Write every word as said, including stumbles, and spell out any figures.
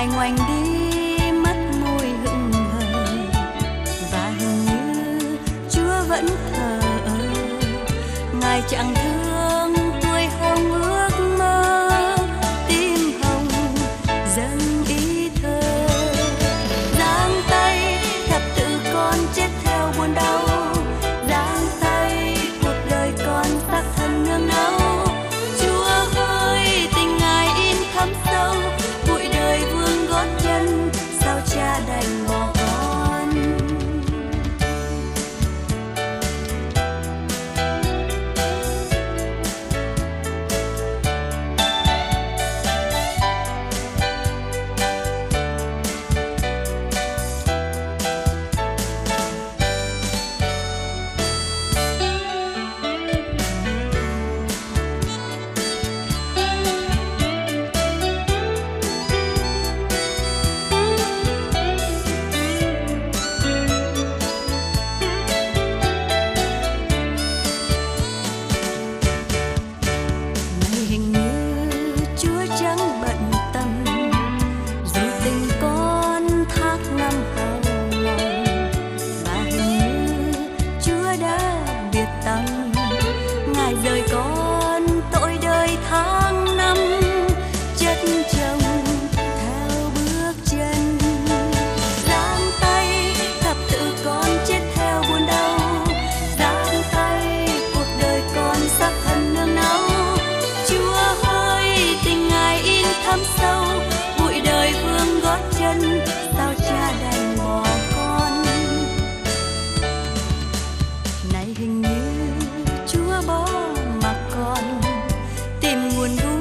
Ngài ngoảnh đi mắt môi hững hờ, và hình như Chúa vẫn thờ ơ. Ngài chẳng thương tuổi hồng ước mơ, tim hồng dâng ý thơ. Giang tay thập tự con chết theo buồn đau, giang tay cuộc đời con xác thân nương náu. Chúa ơi tình Ngài in thấm sâu, bụi đời vương gót chân, sao Cha đành bỏ con. Ngài rời con tội đời tháng năm, chất chồng theo bước chân. Giang tay thập tự con chết theo buồn đau, giang tay cuộc đời con xác thân nương náu. Chúa ơi tình Ngài in thấm sâu, bụi đời vương gót chân, sao Cha đành bỏ con. Này hình như Chúa bỏ mặc con tìm nguồn vui